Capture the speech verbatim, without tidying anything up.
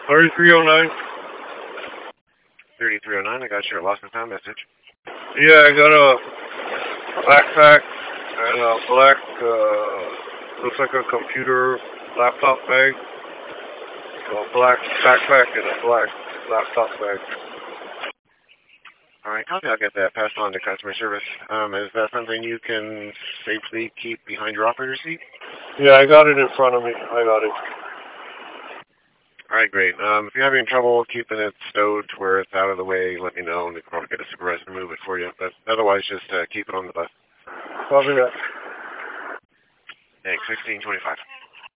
thirty-three oh nine. thirty-three oh nine, I got your lost and found message. Yeah, I got a backpack and a black, uh, looks like a computer laptop bag. A black backpack and a black laptop bag. All right, copy. I'll get that passed on to customer service. Um, is that something you can safely keep behind your operator seat? Yeah, I got it in front of me. I got it. All right, great. Um, if you're having trouble keeping it stowed to where it's out of the way, let me know, and we can probably get a supervisor to move it for you. But otherwise, just uh, keep it on the bus. Copy that. Thanks, sixteen twenty-five.